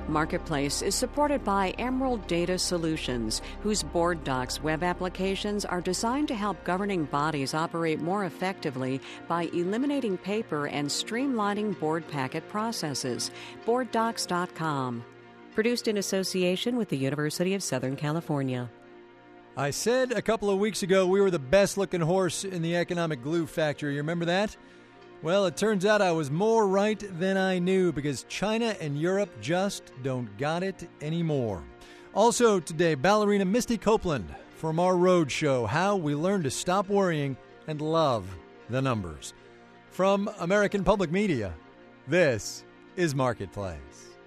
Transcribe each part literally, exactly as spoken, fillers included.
Marketplace is supported by Emerald Data Solutions, whose Board Docs web applications are designed to help governing bodies operate more effectively by eliminating paper and streamlining board packet processes. board docs dot com. Produced in association with the University of Southern California. I said a couple of weeks ago we were the best-looking horse in the economic glue factory. You remember that? Well, it turns out I was more right than I knew because China and Europe just don't got it anymore. Also today, ballerina Misty Copeland from our road show, How We Learn to Stop Worrying and Love the Numbers. From American Public Media, this is Marketplace.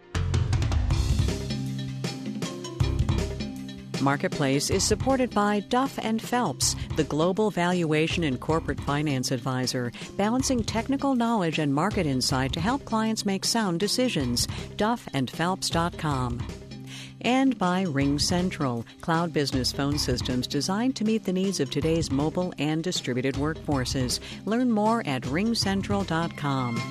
Marketplace is supported by Duff and Phelps, the global valuation and corporate finance advisor, balancing technical knowledge and market insight to help clients make sound decisions. duff and phelps dot com. And by RingCentral, cloud business phone systems designed to meet the needs of today's mobile and distributed workforces. Learn more at ring central dot com.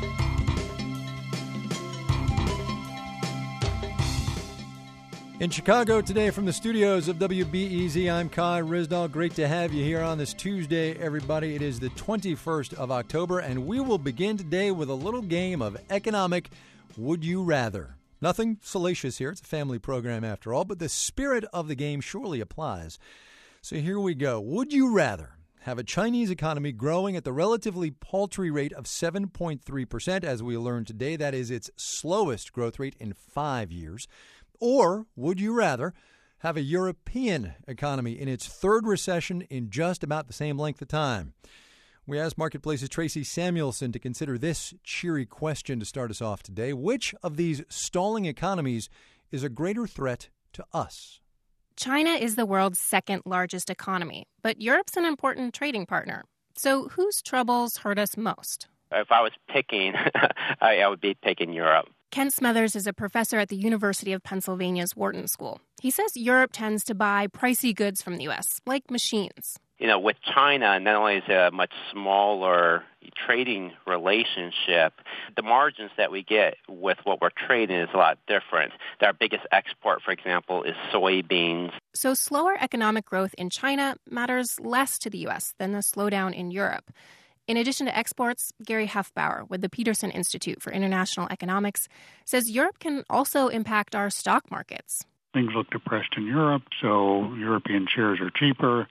In Chicago today from the studios of W B E Z, I'm Kai Ryssdal. Great to have you here on this Tuesday, everybody. It is the twenty-first of October, and we will begin today with a little game of economic Would You Rather. Nothing salacious here. It's a family program after all, but the spirit of the game surely applies. So here we go. Would you rather have a Chinese economy growing at the relatively paltry rate of seven point three percent, as we learned today? That is its slowest growth rate in five years. Or would you rather have a European economy in its third recession in just about the same length of time? We asked Marketplace's Tracy Samuelson to consider this cheery question to start us off today. Which of these stalling economies is a greater threat to us? China is the world's second largest economy, but Europe's an important trading partner. So whose troubles hurt us most? If I was picking, I, I would be picking Europe. Kent Smothers is a professor at the University of Pennsylvania's Wharton School. He says Europe tends to buy pricey goods from the U S, like machines. You know, with China, not only is it a much smaller trading relationship, the margins that we get with what we're trading is a lot different. Our biggest export, for example, is soybeans. So slower economic growth in China matters less to the U S than the slowdown in Europe. In addition to exports, Gary Huffbauer with the Peterson Institute for International Economics says Europe can also impact our stock markets. Things look depressed in Europe, so European shares are cheaper,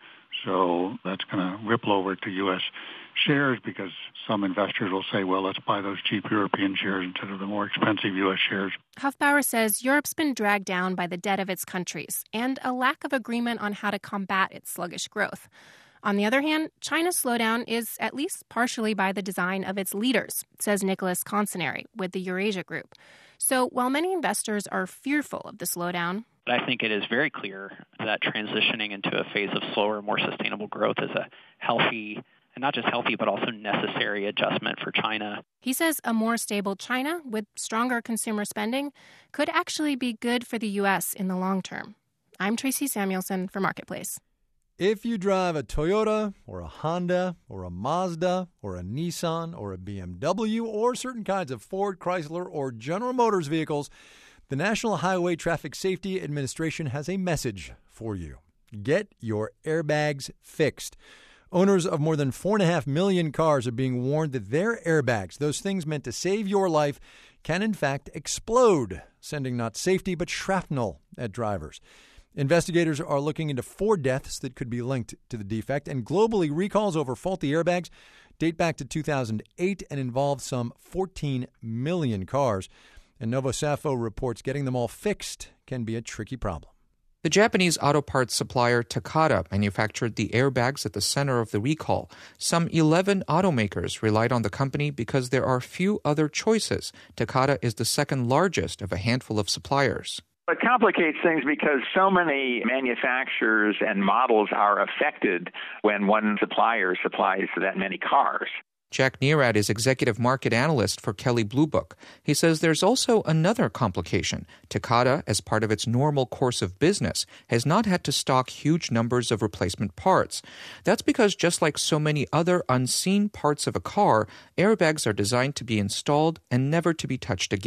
so that's going to ripple over to U S shares because some investors will say, well, let's buy those cheap European shares instead of the more expensive U S shares. Huffbauer says Europe's been dragged down by the debt of its countries and a lack of agreement on how to combat its sluggish growth. On the other hand, China's slowdown is at least partially by the design of its leaders, says Nicholas Consinari with the Eurasia Group. So while many investors are fearful of the slowdown, I think it is very clear that transitioning into a phase of slower, more sustainable growth is a healthy, and not just healthy, but also necessary adjustment for China. He says a more stable China with stronger consumer spending could actually be good for the U S in the long term. I'm Tracy Samuelson for Marketplace. If you drive a Toyota or a Honda or a Mazda or a Nissan or a B M W or certain kinds of Ford, Chrysler, or General Motors vehicles, the National Highway Traffic Safety Administration has a message for you. Get your airbags fixed. Owners of more than four point five million cars are being warned that their airbags, those things meant to save your life, can in fact explode, sending not safety but shrapnel at drivers. Investigators are looking into four deaths that could be linked to the defect, and globally, recalls over faulty airbags date back to two thousand eight and involve some fourteen million cars. And Novo Safo reports getting them all fixed can be a tricky problem. The Japanese auto parts supplier Takata manufactured the airbags at the center of the recall. Some eleven automakers relied on the company because there are few other choices. Takata is the second largest of a handful of suppliers. It complicates things because so many manufacturers and models are affected when one supplier supplies that many cars. Jack Neerad is executive market analyst for Kelley Blue Book. He says there's also another complication. Takata, as part of its normal course of business, has not had to stock huge numbers of replacement parts. That's because just like so many other unseen parts of a car, airbags are designed to be installed and never to be touched again.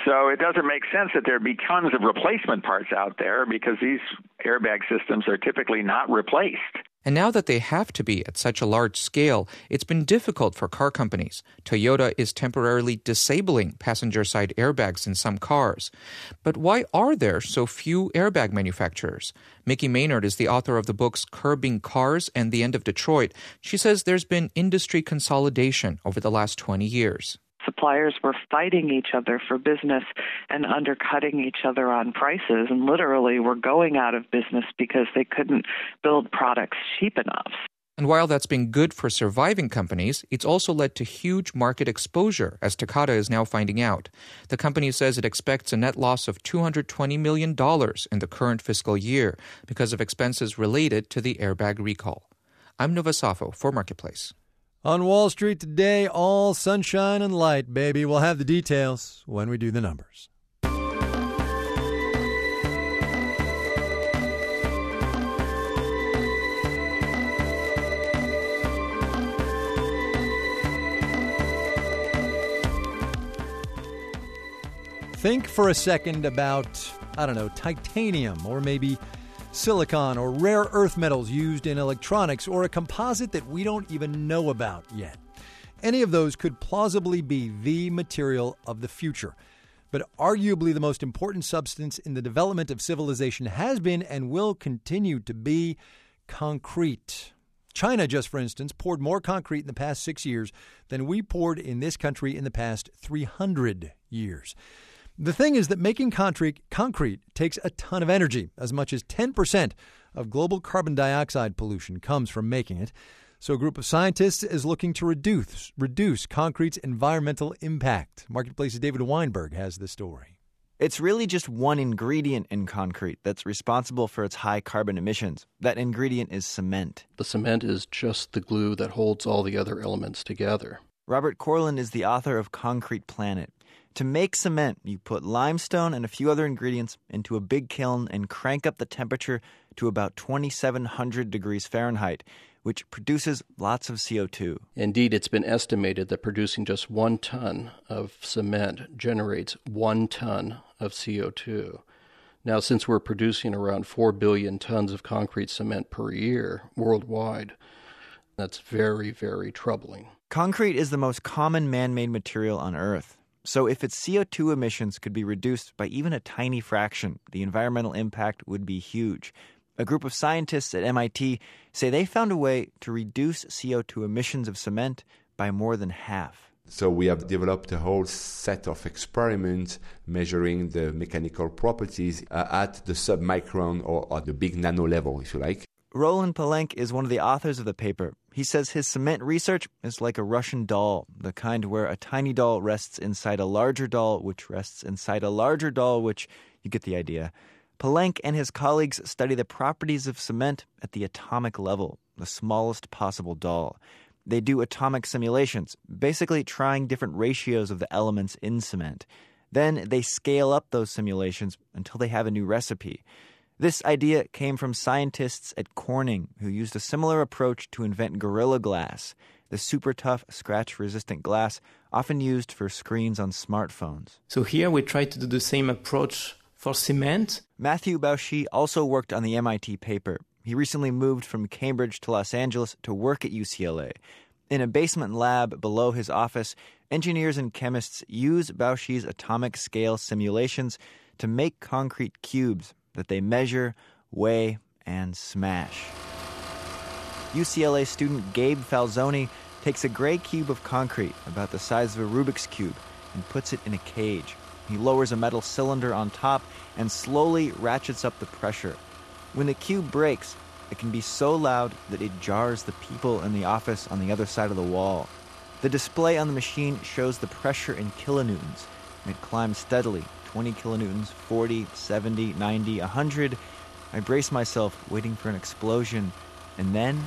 So it doesn't make sense that there be tons of replacement parts out there because these airbag systems are typically not replaced. And now that they have to be at such a large scale, it's been difficult for car companies. Toyota is temporarily disabling passenger-side airbags in some cars. But why are there so few airbag manufacturers? Mickey Maynard is the author of the books Curbing Cars and The End of Detroit. She says there's been industry consolidation over the last twenty years. Suppliers were fighting each other for business and undercutting each other on prices, and literally were going out of business because they couldn't build products cheap enough. And while that's been good for surviving companies, it's also led to huge market exposure, as Takata is now finding out. The company says it expects a net loss of two hundred twenty million dollars in the current fiscal year because of expenses related to the airbag recall. I'm Nova Safo for Marketplace. On Wall Street today, all sunshine and light, baby. We'll have the details when we do the numbers. Think for a second about, I don't know, titanium or maybe silicon or rare earth metals used in electronics or a composite that we don't even know about yet. Any of those could plausibly be the material of the future. But arguably the most important substance in the development of civilization has been and will continue to be concrete. China, just for instance, poured more concrete in the past six years than we poured in this country in the past three hundred years. The thing is that making concrete, concrete takes a ton of energy. As much as ten percent of global carbon dioxide pollution comes from making it. So a group of scientists is looking to reduce, reduce concrete's environmental impact. Marketplace's David Weinberg has the story. It's really just one ingredient in concrete that's responsible for its high carbon emissions. That ingredient is cement. The cement is just the glue that holds all the other elements together. Robert Corlin is the author of Concrete Planet. To make cement, you put limestone and a few other ingredients into a big kiln and crank up the temperature to about twenty-seven hundred degrees Fahrenheit, which produces lots of C O two. Indeed, it's been estimated that producing just one ton of cement generates one ton of C O two. Now, since we're producing around four billion tons of concrete cement per year worldwide, that's very, very troubling. Concrete is the most common man-made material on Earth. So if its C O two emissions could be reduced by even a tiny fraction, the environmental impact would be huge. A group of scientists at M I T say they found a way to reduce C O two emissions of cement by more than half. So we have developed a whole set of experiments measuring the mechanical properties uh, at the submicron or at the big nano level, if you like. Roland Palenque is one of the authors of the paper. He says his cement research is like a Russian doll, the kind where a tiny doll rests inside a larger doll, which rests inside a larger doll, which, you get the idea. Palenque and his colleagues study the properties of cement at the atomic level, the smallest possible doll. They do atomic simulations, basically trying different ratios of the elements in cement. Then they scale up those simulations until they have a new recipe. This idea came from scientists at Corning who used a similar approach to invent Gorilla Glass, the super tough, scratch-resistant glass often used for screens on smartphones. So here we try to do the same approach for cement. Matthew Bauchy also worked on the M I T paper. He recently moved from Cambridge to Los Angeles to work at U C L A. In a basement lab below his office, engineers and chemists use Bauchy's atomic scale simulations to make concrete cubes that they measure, weigh, and smash. U C L A student Gabe Falzoni takes a gray cube of concrete about the size of a Rubik's Cube and puts it in a cage. He lowers a metal cylinder on top and slowly ratchets up the pressure. When the cube breaks, it can be so loud that it jars the people in the office on the other side of the wall. The display on the machine shows the pressure in kilonewtons. It climbs steadily. twenty kilonewtons, forty, seventy, ninety, one hundred. I brace myself, waiting for an explosion. And then,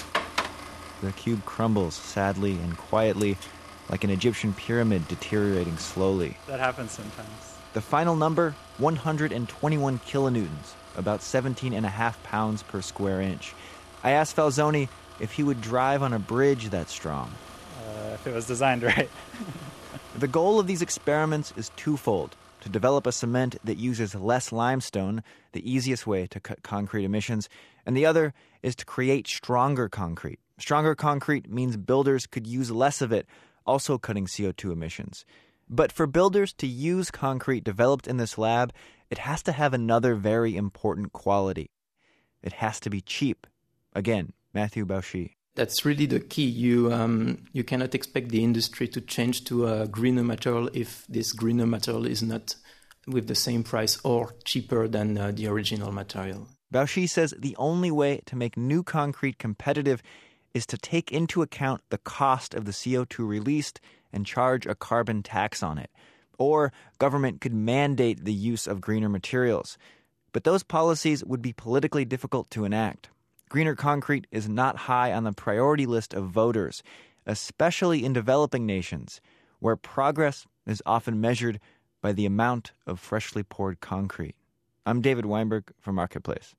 the cube crumbles sadly and quietly, like an Egyptian pyramid deteriorating slowly. That happens sometimes. The final number, one hundred twenty-one kilonewtons, about seventeen and a half pounds per square inch. I asked Falzoni if he would drive on a bridge that strong. Uh, if it was designed right. The goal of these experiments is twofold: to develop a cement that uses less limestone, the easiest way to cut concrete emissions, and the other is to create stronger concrete. Stronger concrete means builders could use less of it, also cutting C O two emissions. But for builders to use concrete developed in this lab, it has to have another very important quality. It has to be cheap. Again, Matthew Bauchy. That's really the key. You um, you cannot expect the industry to change to a greener material if this greener material is not with the same price or cheaper than uh, the original material. Bauchy says the only way to make new concrete competitive is to take into account the cost of the C O two released and charge a carbon tax on it. Or government could mandate the use of greener materials. But those policies would be politically difficult to enact. Greener concrete is not high on the priority list of voters, especially in developing nations, where progress is often measured by the amount of freshly poured concrete. I'm David Weinberg for Marketplace.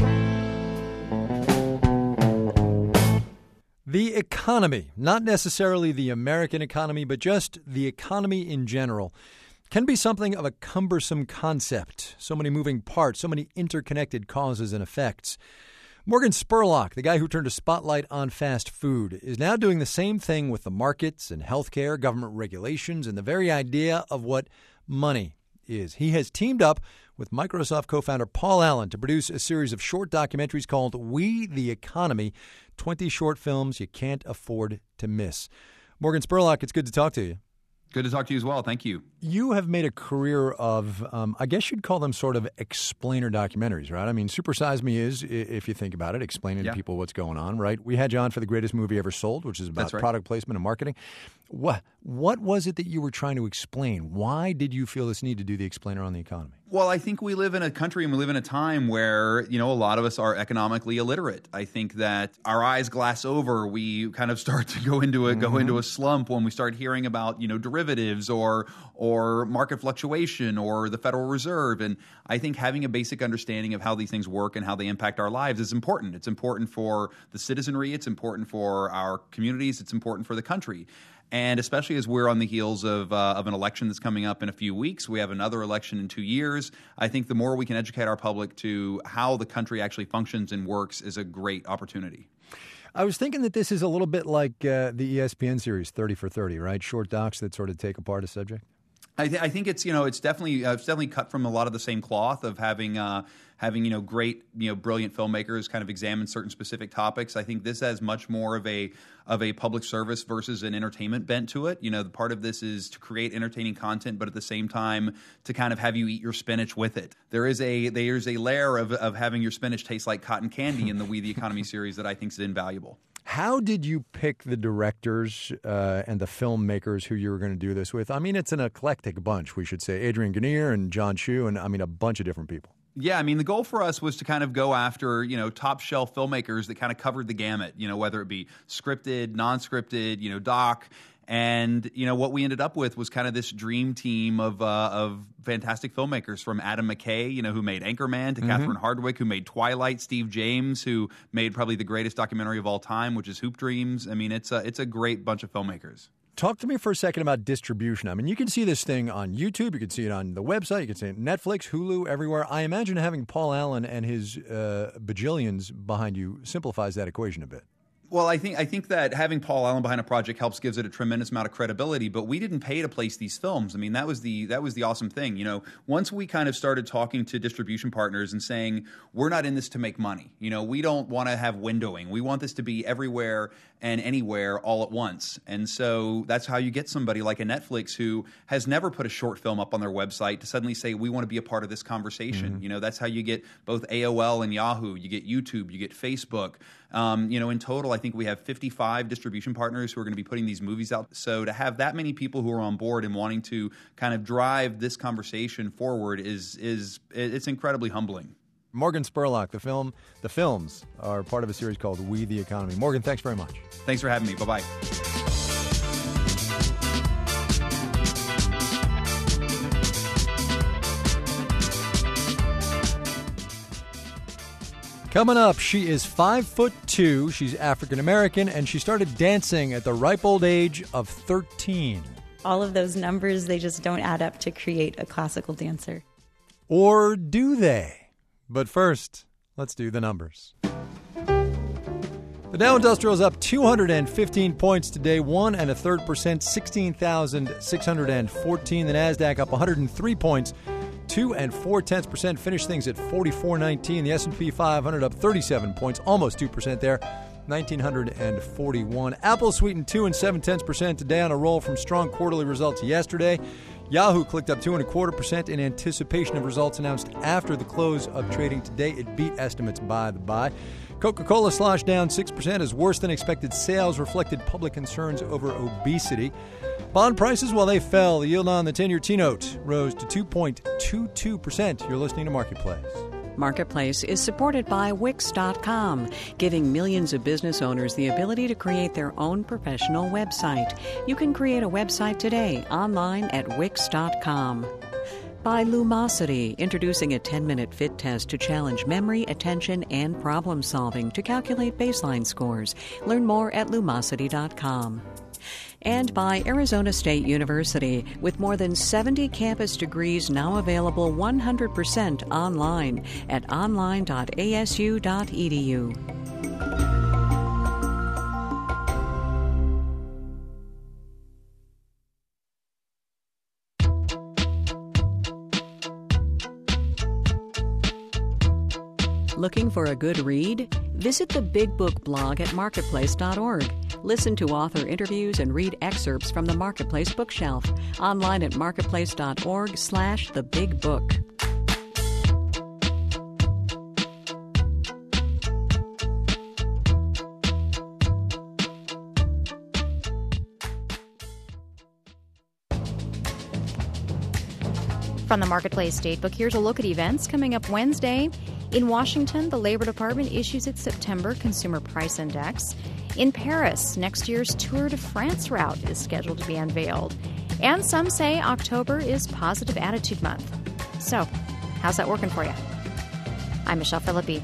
The economy, not necessarily the American economy, but just the economy in general, can be something of a cumbersome concept. So many moving parts, so many interconnected causes and effects. Morgan Spurlock, the guy who turned a spotlight on fast food, is now doing the same thing with the markets and healthcare, government regulations, and the very idea of what money is. He has teamed up with Microsoft co-founder Paul Allen to produce a series of short documentaries called We the Economy, twenty short films you can't afford to miss. Morgan Spurlock, it's good to talk to you. Good to talk to you as well. Thank you. You have made a career of, um, I guess you'd call them sort of explainer documentaries, right? I mean, Super Size Me is, if you think about it, explaining yeah. to people what's going on, right? We had you on for The Greatest Movie Ever Sold, which is about right. product placement and marketing. What what was it that you were trying to explain? Why did you feel this need to do the explainer on the economy? Well, I think we live in a country and we live in a time where, you know, a lot of us are economically illiterate. I think that our eyes glass over. We kind of start to go into a mm-hmm. go into a slump when we start hearing about, you know, derivatives or or market fluctuation or the Federal Reserve. And I think having a basic understanding of how these things work and how they impact our lives is important. It's important for the citizenry. It's important for our communities. It's important for the country. And especially as we're on the heels of uh, of an election that's coming up in a few weeks, we have another election in two years. I think the more we can educate our public to how the country actually functions and works is a great opportunity. I was thinking that this is a little bit like uh, the E S P N series thirty for thirty, right? Short docs that sort of take apart a subject. I, th- I think it's you know it's definitely uh, it's definitely cut from a lot of the same cloth of having uh, having you know great you know brilliant filmmakers kind of examine certain specific topics. I think this has much more of a of a public service versus an entertainment bent to it. You know, the part of this is to create entertaining content, but at the same time to kind of have you eat your spinach with it. There is a there's a layer of of having your spinach taste like cotton candy in the We the Economy series that I think is invaluable. How did you pick the directors uh, and the filmmakers who you were going to do this with? I mean, it's an eclectic bunch, we should say. Adrian Grenier and John Chu, and I mean, a bunch of different people. Yeah, I mean, the goal for us was to kind of go after, you know, top shelf filmmakers that kind of covered the gamut, you know, whether it be scripted, non-scripted, you know, doc. And, you know, what we ended up with was kind of this dream team of uh, of fantastic filmmakers, from Adam McKay, you know, who made Anchorman, to mm-hmm. Catherine Hardwicke, who made Twilight, Steve James, who made probably the greatest documentary of all time, which is Hoop Dreams. I mean, it's a, it's a great bunch of filmmakers. Talk to me for a second about distribution. I mean, you can see this thing on YouTube. You can see it on the website. You can see it on Netflix, Hulu, everywhere. I imagine having Paul Allen and his uh, bajillions behind you simplifies that equation a bit. Well, I think I think that having Paul Allen behind a project helps, gives it a tremendous amount of credibility. But we didn't pay to place these films. I mean, that was the that was the awesome thing. You know, once we kind of started talking to distribution partners and saying, we're not in this to make money. You know, we don't want to have windowing. We want this to be everywhere and anywhere all at once. And so that's how you get somebody like a Netflix who has never put a short film up on their website to suddenly say, we want to be a part of this conversation. Mm-hmm. You know, that's how you get both A O L and Yahoo. You get YouTube. You get Facebook. Um, you know, in total, I think we have fifty-five distribution partners who are going to be putting these movies out. So to have that many people who are on board and wanting to kind of drive this conversation forward is is it's incredibly humbling. Morgan Spurlock, the film, the films are part of a series called We the Economy. Morgan, thanks very much. Thanks for having me. Bye-bye. Coming up, she is five foot two. She's African American, and she started dancing at the ripe old age of thirteen. all of those numbers, they just don't add up to create a classical dancer. Or do they? But first, let's do the numbers. The Dow Industrial is up two hundred fifteen points today, one and a third percent, sixteen thousand six hundred fourteen. The Nasdaq up one hundred three points, two and four tenths percent. Finished things at forty-four nineteen. The S and P five hundred up thirty-seven points, almost two percent there, nineteen forty-one. Apple sweetened two and seven tenths percent today on a roll from strong quarterly results yesterday. Yahoo clicked up two and a quarter percent in anticipation of results announced after the close of trading today. It beat estimates by the by. Coca-Cola sloshed down six percent as worse than expected sales reflected public concerns over obesity. Bond prices, while they fell, the yield on the ten-year T-note rose to two point two two percent. You're listening to Marketplace. Marketplace is supported by Wix dot com, giving millions of business owners the ability to create their own professional website. You can create a website today online at Wix dot com. By Lumosity, introducing a ten-minute fit test to challenge memory, attention, and problem-solving to calculate baseline scores. Learn more at Lumosity dot com. And by Arizona State University, with more than seventy campus degrees now available one hundred percent online at online dot a s u dot e d u. Looking for a good read? Visit the Big Book blog at marketplace dot org. Listen to author interviews and read excerpts from the Marketplace bookshelf. Online at marketplace dot org slash the big book. From the Marketplace Datebook, here's a look at events coming up Wednesday. In Washington, the Labor Department issues its September Consumer Price Index. In Paris, next year's Tour de France route is scheduled to be unveiled. And some say October is Positive Attitude Month. So, how's that working for you? I'm Michelle Philippi.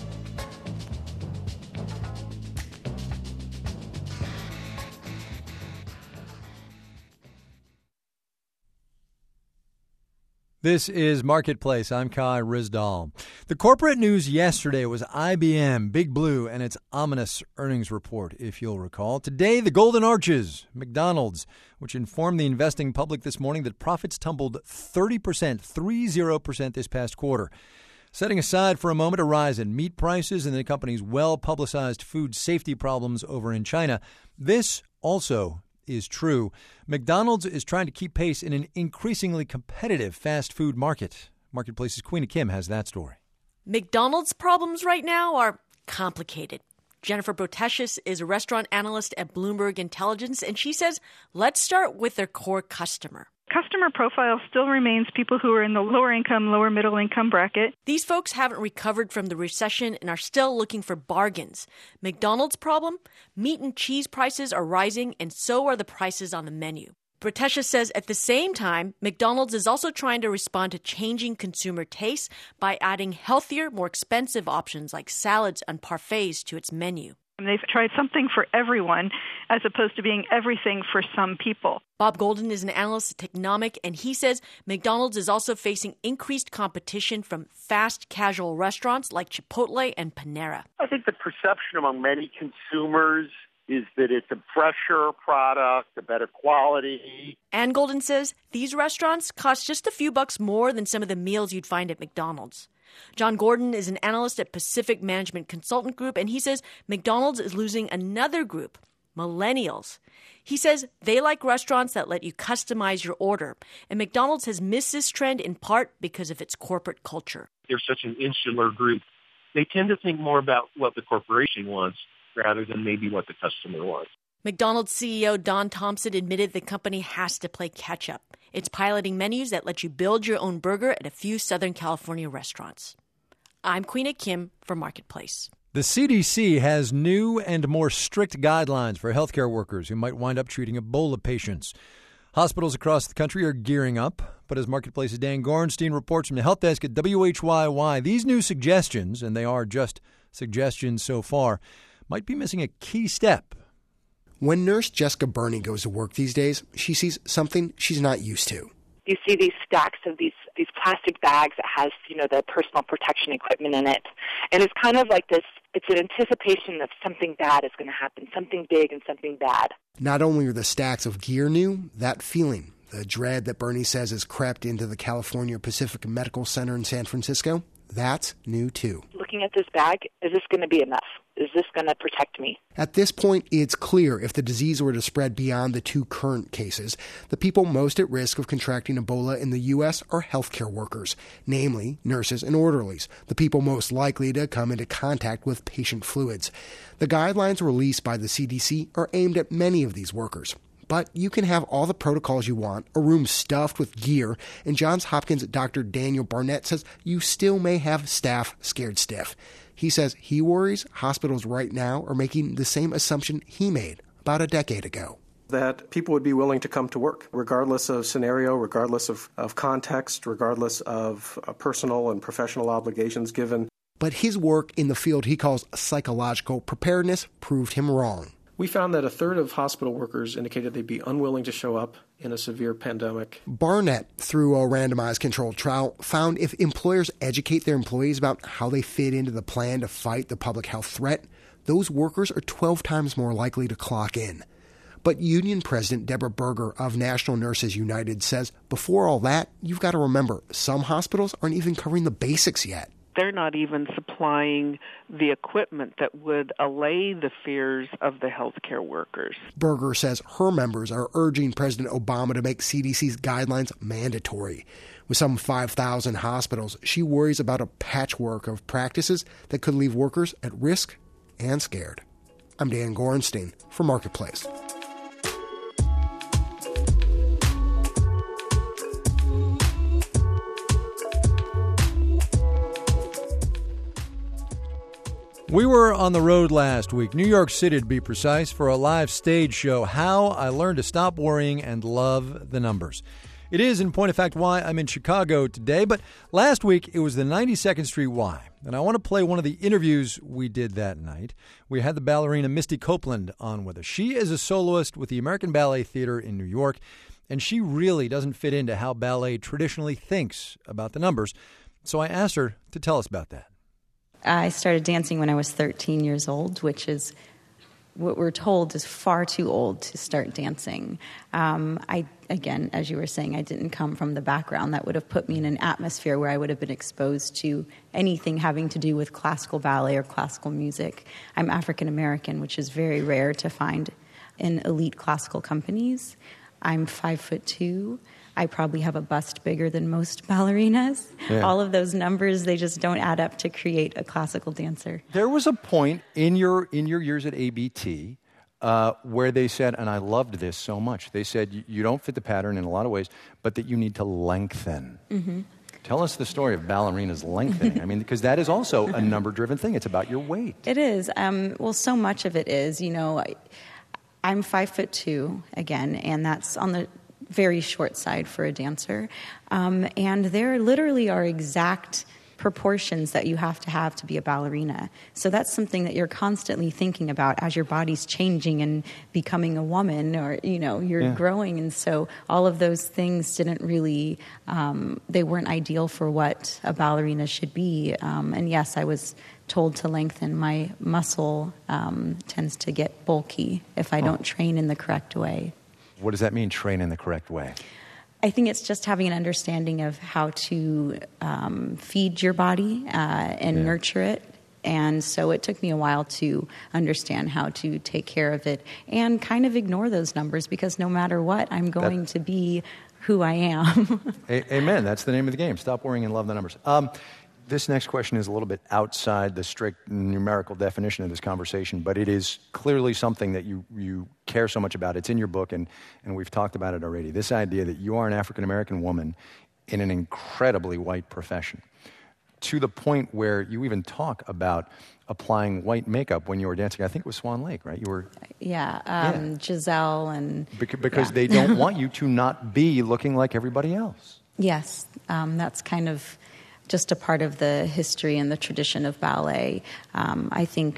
This is Marketplace. I'm Kai Ryssdal. The corporate news yesterday was I B M, Big Blue, and its ominous earnings report, if you'll recall. Today, the Golden Arches, McDonald's, which informed the investing public this morning that profits tumbled thirty percent, thirty percent this past quarter. Setting aside for a moment a rise in meat prices and the company's well-publicized food safety problems over in China, this also is true. McDonald's is trying to keep pace in an increasingly competitive fast food market. Marketplace's Queena Kim has that story. McDonald's problems right now are complicated. Jennifer Brotesius is a restaurant analyst at Bloomberg Intelligence, and she says, let's start with their core customer. Customer profile still remains people who are in the lower income, lower middle income bracket. These folks haven't recovered from the recession and are still looking for bargains. McDonald's problem? Meat and cheese prices are rising, and so are the prices on the menu. Brotesius says at the same time, McDonald's is also trying to respond to changing consumer tastes by adding healthier, more expensive options like salads and parfaits to its menu. They've tried something for everyone as opposed to being everything for some people. Bob Golden is an analyst at Technomic, and he says McDonald's is also facing increased competition from fast casual restaurants like Chipotle and Panera. I think the perception among many consumers is that it's a fresher product, a better quality. And Golden says these restaurants cost just a few bucks more than some of the meals you'd find at McDonald's. John Gordon is an analyst at Pacific Management Consultant Group, and he says McDonald's is losing another group, millennials. He says they like restaurants that let you customize your order, and McDonald's has missed this trend in part because of its corporate culture. They're such an insular group. They tend to think more about what the corporation wants rather than maybe what the customer wants. McDonald's C E O Don Thompson admitted the company has to play catch-up. It's piloting menus that let you build your own burger at a few Southern California restaurants. I'm Queena Kim for Marketplace. The C D C has new and more strict guidelines for healthcare workers who might wind up treating Ebola patients. Hospitals across the country are gearing up, but as Marketplace's Dan Gorenstein reports from the help desk at W H Y Y, these new suggestions, and they are just suggestions so far, might be missing a key step. When nurse Jessica Burney goes to work these days, she sees something she's not used to. You see these stacks of these, these plastic bags that has, you know, the personal protection equipment in it. And it's kind of like this, it's an anticipation of something bad is going to happen, something big and something bad. Not only are the stacks of gear new, that feeling, the dread that Burney says has crept into the California Pacific Medical Center in San Francisco, that's new too. Looking at this bag, is this going to be enough? Is this going to protect me? At this point, it's clear if the disease were to spread beyond the two current cases, the people most at risk of contracting Ebola in the U S are healthcare workers, namely nurses and orderlies, the people most likely to come into contact with patient fluids. The guidelines released by the C D C are aimed at many of these workers. But you can have all the protocols you want, a room stuffed with gear, and Johns Hopkins Doctor Daniel Barnett says you still may have staff scared stiff. He says he worries hospitals right now are making the same assumption he made about a decade ago. That people would be willing to come to work, regardless of scenario, regardless of, of context, regardless of uh, personal and professional obligations given. But his work in the field he calls psychological preparedness proved him wrong. We found that a third of hospital workers indicated they'd be unwilling to show up in a severe pandemic. Barnett, through a randomized controlled trial, found if employers educate their employees about how they fit into the plan to fight the public health threat, those workers are twelve times more likely to clock in. But Union President Deborah Berger of National Nurses United says before all that, you've got to remember, some hospitals aren't even covering the basics yet. They're not even supplying the equipment that would allay the fears of the healthcare workers. Berger says her members are urging President Obama to make C D C's guidelines mandatory. With some five thousand hospitals, she worries about a patchwork of practices that could leave workers at risk and scared. I'm Dan Gorenstein for Marketplace. We were on the road last week, New York City to be precise, for a live stage show, How I Learned to Stop Worrying and Love the Numbers. It is, in point of fact, why I'm in Chicago today, but last week it was the ninety-second Street Y, and I want to play one of the interviews we did that night. We had the ballerina Misty Copeland on with us. She is a soloist with the American Ballet Theater in New York, and she really doesn't fit into how ballet traditionally thinks about the numbers, so I asked her to tell us about that. I started dancing when I was thirteen years old, which is what we're told is far too old to start dancing. Um, I, again, as you were saying, I didn't come from the background that would have put me in an atmosphere where I would have been exposed to anything having to do with classical ballet or classical music. I'm African American, which is very rare to find in elite classical companies. I'm five foot two. I probably have a bust bigger than most ballerinas. Yeah. All of those numbers, they just don't add up to create a classical dancer. There was a point in your in your years at A B T uh, where they said, and I loved this so much, they said you don't fit the pattern in a lot of ways, but that you need to lengthen. Mm-hmm. Tell us the story of ballerinas lengthening. I mean, because that is also a number-driven thing. It's about your weight. It is. Um, well, so much of it is, you know, I, I'm five foot two, again, and that's on the very short side for a dancer. Um, and there literally are exact proportions that you have to have to be a ballerina. So that's something that you're constantly thinking about as your body's changing and becoming a woman, or, you know, you're yeah. growing. And so all of those things didn't really, um, they weren't ideal for what a ballerina should be. Um, and yes, I was told to lengthen. My muscle um, tends to get bulky if I don't oh. train in the correct way. What does that mean, train in the correct way? I think it's just having an understanding of how to um, feed your body uh, and yeah. nurture it. And so it took me a while to understand how to take care of it and kind of ignore those numbers, because no matter what, I'm going that, to be who I am. a- amen. That's the name of the game. Stop worrying and love the numbers. Um, This next question is a little bit outside the strict numerical definition of this conversation, but it is clearly something that you, you care so much about. It's in your book, and, and we've talked about it already. This idea that you are an African-American woman in an incredibly white profession, to the point where you even talk about applying white makeup when you were dancing. I think it was Swan Lake, right? You were Yeah, um, yeah. Giselle and... Beca- because yeah. they don't want you to not be looking like everybody else. Yes, um, that's kind of... just a part of the history and the tradition of ballet. Um, I think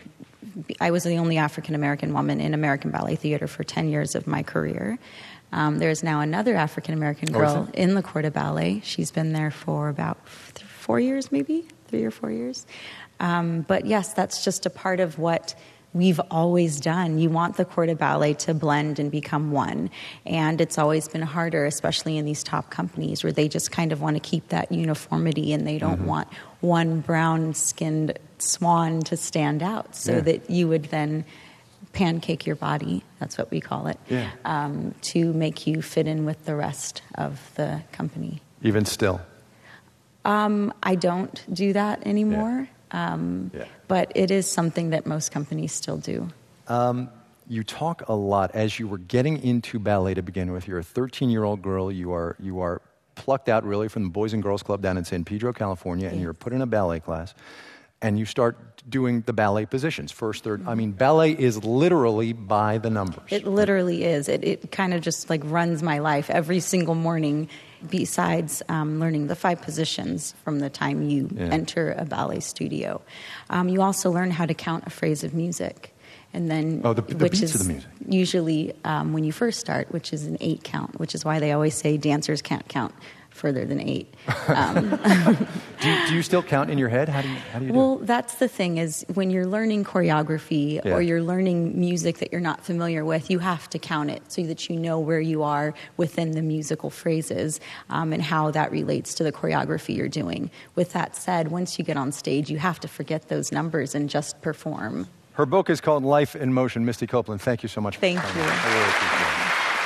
I was the only African American woman in American Ballet Theater for ten years of my career. Um, there's now another African American girl in the Corps de Ballet. She's been there for about th- four years, maybe three or four years. Um, but yes, that's just a part of what we've always done. You want the Corps de Ballet to blend and become one. And it's always been harder, especially in these top companies where they just kind of want to keep that uniformity and they don't mm-hmm. want one brown-skinned swan to stand out so yeah. that you would then pancake your body, that's what we call it, yeah. um, to make you fit in with the rest of the company. Even still? Um, I don't do that anymore. Yeah. Um, yeah. But it is something that most companies still do. Um, you talk a lot as you were getting into ballet to begin with. You're a thirteen-year-old girl. You are you are plucked out really from the Boys and Girls Club down in San Pedro, California, yeah. and you're put in a ballet class. And you start doing the ballet positions, first, third. I mean, ballet is literally by the numbers. It literally is. It it kind of just like runs my life every single morning, besides um, learning the five positions from the time you yeah. enter a ballet studio. Um, you also learn how to count a phrase of music. And then, oh, the, the which beats is of the music. Usually um, when you first start, which is an eight count, which is why they always say dancers can't count further than eight. Um, do, you, do you still count in your head? How do you, how do, you do well, that's the thing is when you're learning choreography yeah. or you're learning music that you're not familiar with, you have to count it so that you know where you are within the musical phrases um, and how that relates to the choreography you're doing. With that said, once you get on stage, you have to forget those numbers and just perform. Her book is called Life in Motion. Misty Copeland, thank you so much. Thank for you. I really appreciate it.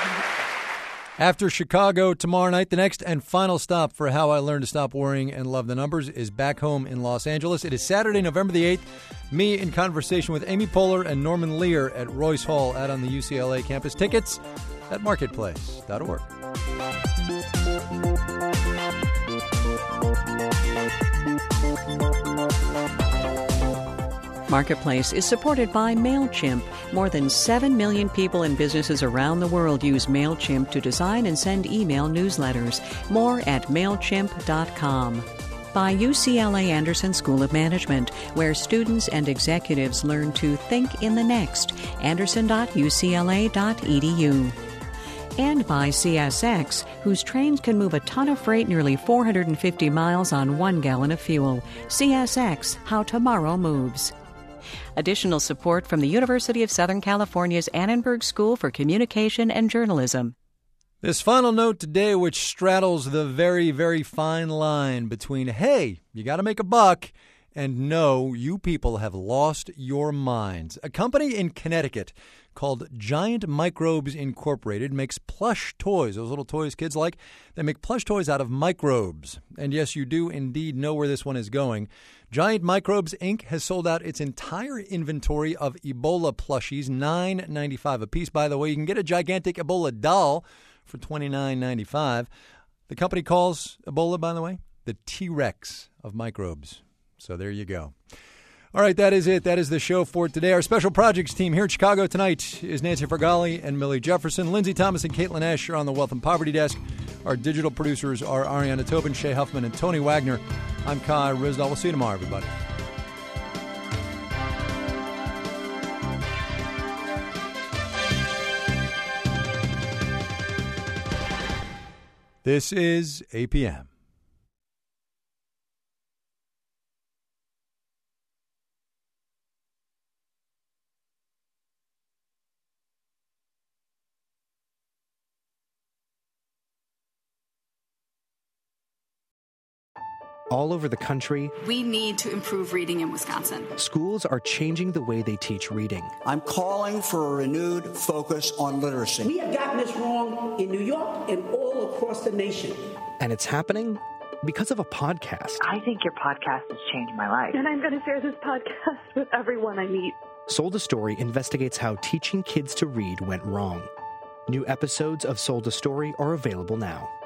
After Chicago tomorrow night, the next and final stop for How I Learned to Stop Worrying and Love the Numbers is back home in Los Angeles. It is Saturday, November the eighth. Me in conversation with Amy Poehler and Norman Lear at Royce Hall out on the U C L A campus. Tickets at marketplace dot org. Marketplace is supported by MailChimp. More than seven million people and businesses around the world use MailChimp to design and send email newsletters. More at MailChimp dot com. By U C L A Anderson School of Management, where students and executives learn to think in the next. Anderson dot U C L A dot E D U. And by C S X, whose trains can move a ton of freight nearly four hundred fifty miles on one gallon of fuel. C S X, how tomorrow moves. Additional support from the University of Southern California's Annenberg School for Communication and Journalism. This final note today, which straddles the very, very fine line between, hey, you got to make a buck, and no, you people have lost your minds. A company in Connecticut called Giant Microbes Incorporated makes plush toys, those little toys kids like. They make plush toys out of microbes. And yes, you do indeed know where this one is going. Giant Microbes, Incorporated has sold out its entire inventory of Ebola plushies, nine dollars and ninety-five cents a piece. By the way, you can get a gigantic Ebola doll for twenty-nine dollars and ninety-five cents. The company calls Ebola, by the way, the T-Rex of microbes. So there you go. All right, that is it. That is the show for today. Our special projects team here in Chicago tonight is Nancy Fargali and Millie Jefferson. Lindsay Thomas and Caitlin Ash are on the Wealth and Poverty Desk. Our digital producers are Ariana Tobin, Shay Huffman, and Tony Wagner. I'm Kai Ryssdal. We'll see you tomorrow, everybody. This is A P M. All over the country, we need to improve reading in Wisconsin. Schools are changing the way they teach reading. I'm calling for a renewed focus on literacy. We have gotten this wrong in New York and all across the nation. And it's happening because of a podcast. I think your podcast has changed my life. And I'm going to share this podcast with everyone I meet. Sold a Story investigates how teaching kids to read went wrong. New episodes of Sold a Story are available now.